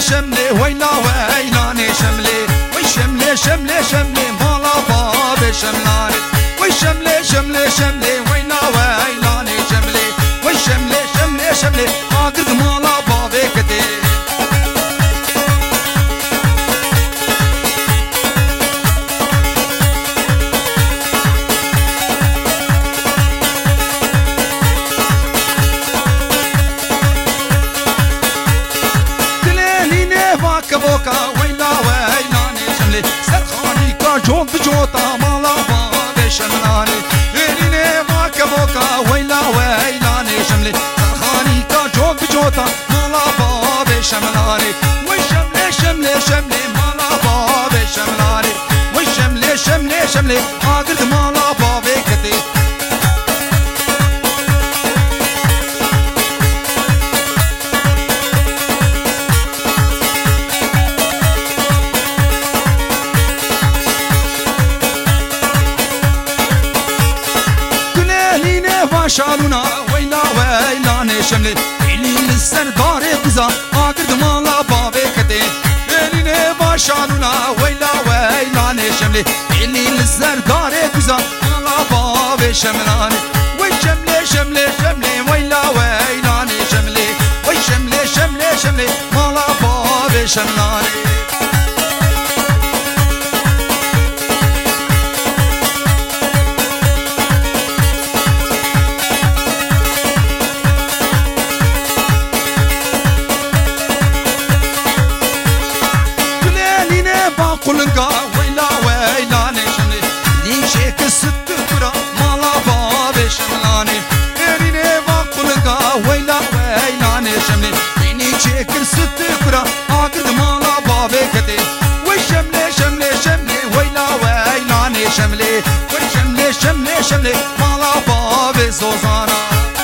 شملي ويلا ويلاني شملي وشملي شملي شملي مالا بابي شملاني وشملي شملي شملي ويلا ويلاني شملي وشملي شملي شملي قادر مالا بابي كتير كبوكا ويلا ويلاني شملي سرخاني كاجوك بجوتا مالا بابي شملاني ليلي ما كبوكا ويلا ويلاني شملي سرخاني كاجوك بجوتا مالا بابي شملاني وشملي شملي شملي مالا بابي شملاني وشملي شملي شملي قادر مالا بابي كتير شالونا ويلا ويلاني شملي إلي للسردار قزا قادر مالا بابي كتين إلي باشالونا ويلا ويلاني شملي إلي للسردار قزا مالا بابي شملاني وشملي شملي شملي ويلا ويلاني شملي وشملي شملي شملي مالا بابي شملاني قلنقا ويلا ويلاني شملي لي شيك الست كرة مالا بابي شملاني إليني قلنقا ويلا ويلاني شملي لي شيك الست كرة عقد مالا بابي كتي وشملي شملي شملي ويلا ويلاني شملي وشملي شملي شملي مالا بابي زوزانا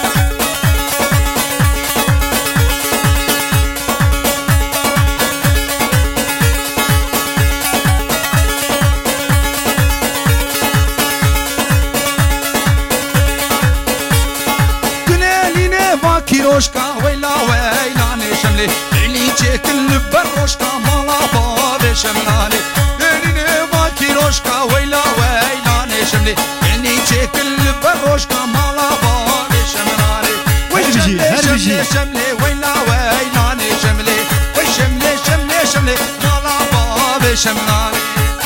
كيروشكا ويلا ويلاني شملي إلي جيك البروشكا مالا بابي شملاني إلي ما كيروشكا ويلا ويلاني شملي إلي جيك البروشكا مالا بابي شملاني وشملي شملي شملي ويلا ويلاني شملي وشملي شملي شملي مالا بابي شملاني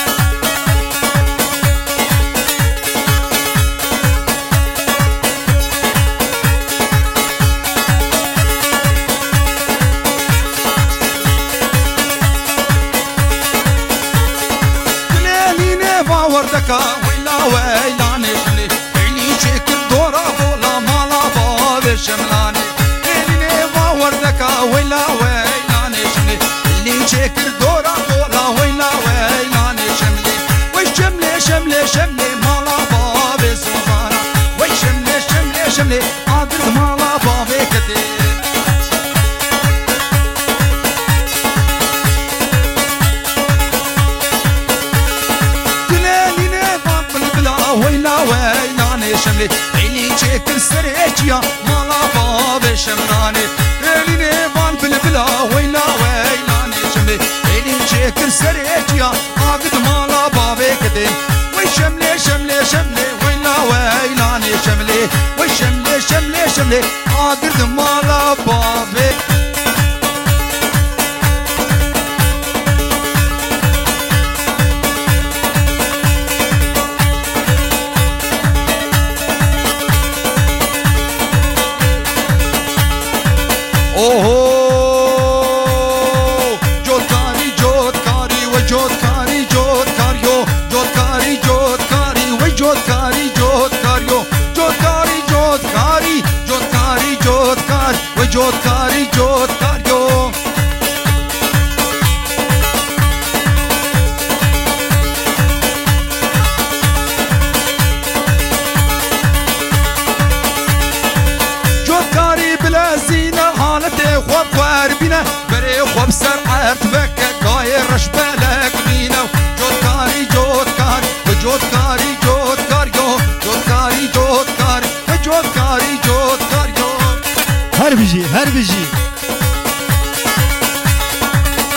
وردكا ويلا ويلاني شملي إلي شكل دورا بولا مالا بابي شملاني إلي وردكا ويلا ويلاني شملي إلي شكل دورا بولا ويلا ويلاني شملي وشملي شملي شملي مالا بابي سوزانا وشملي شملي شملي عبد مالا بابي كتير ويلا ويلاني شملي إلي جيك السريجيا مالا بابي شملاني إلي نيفان بالبلا ويلا ويلاني شملي إلي جيك السريجيا عقد مالا بابي كدين وشملي شملي شملي ويلا ويلاني شملي وشملي شملي شملي عقد مالا بابي اوه جودكاري جودكاري وجودكاري جودكاريو جودكاري جودكاري وجودكاري جودكاريو جودكاري جودكاري جودكاري جودكار وجودكاري جودكاريو جودكاري بلا زينة حالتي خواب خواربينا بري خواب سرعة بكا قاير رشبالك بينا جودكاري جودكاري وجودكاري جودكاريو جودكاري جودكاري وجودكاري جودكاريو هر بيجي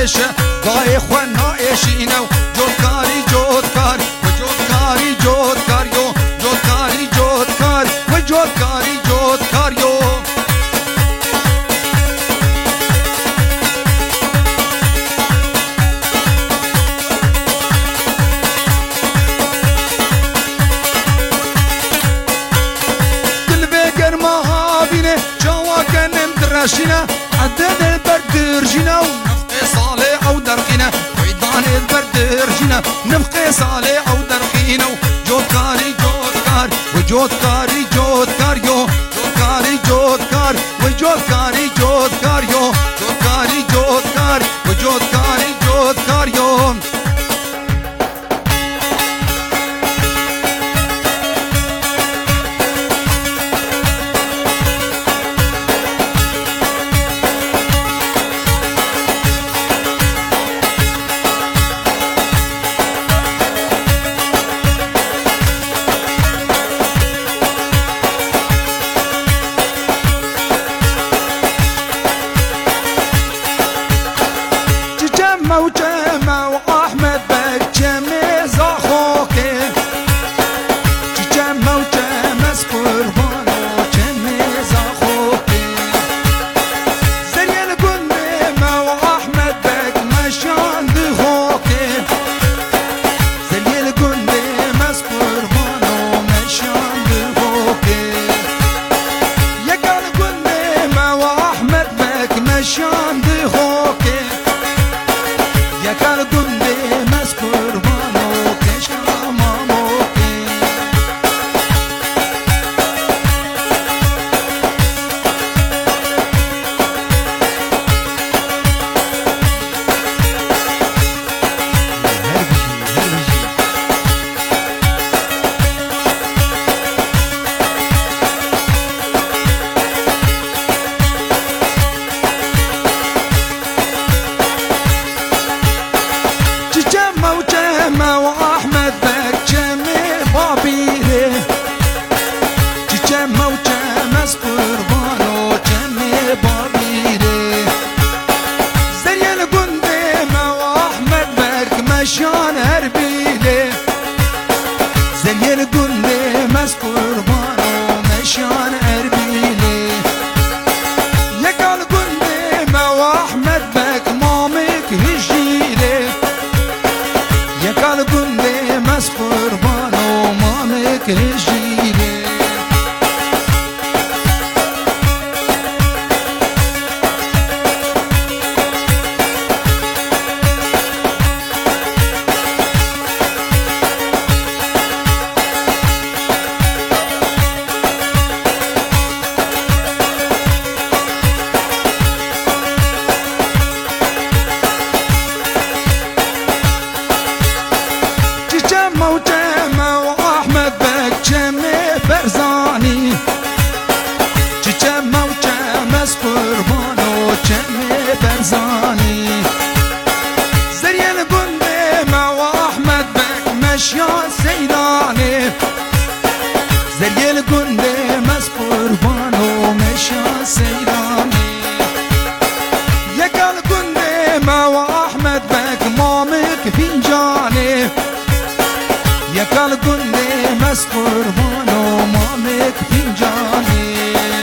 نشه گای خواه نایشینه و جودکاری جودکار و جودکاری جودکار یو جودکاری جودکار و جودکاری جودکار یو شينا عدد البرد رجينا ونفقي صالح او درخينا ويضان البرد رجينا نفقي صالح او درخينا وجودكاري جودكار وجودكاري جودكار يو جودكاري جودكار وجودكاري جودكار يو جودكاري جودكار وجودكاري جودكار يو وجمع وأحمد بجمع زخوكي جمع وجمع سقربان وجمع زخوكي زي القمة وأحمد بك مشان دخوكي زي القمة سقربان ومشان دخوكي يا قال القمة وأحمد بك مشان دخوكي يا كان قلبي مسكور مانو كيش كلاماموكي وجمع وأحمد بك جمع بابيلي جمع وجمع سقربانو جمع بابيلي زي القندمة وأحمد بك مشان هربيلي زي القندمة سقربانو مشان هربيلي يا قال قندمة وأحمد بك مامك هجيلي يا قال قلبي مسكور بانو مامك هجيلي وجمع وأحمد بك جمع برزاني جمع وجمع سقربانو جمع برزاني زي القندمة وأحمد بك مشيان سيداني زي القندمة سقربانو مشيان سيداني يا قال القندمة وأحمد بك مامك فنجاني يا قال قلبي مسكور بانو مامك فنجاني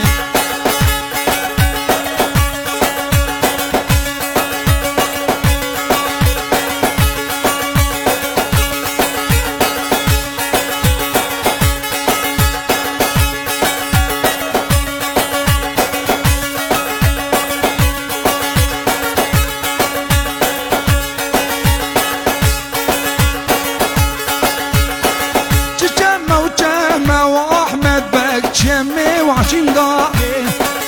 وأحمد بك جمع وعشنقائي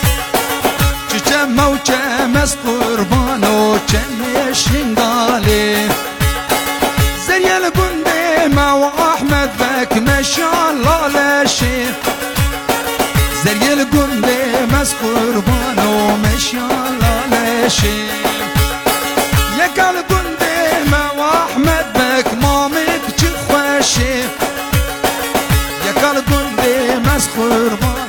جمع وجمع سقربانو جمع شنقالي زي القندمة وأحمد بك مشان لا لا شي زي القندمة سقربانو مشان لا لا شي يا قال القندمة وأحمد بك مامك جخوشي يا قال قلبي مسخور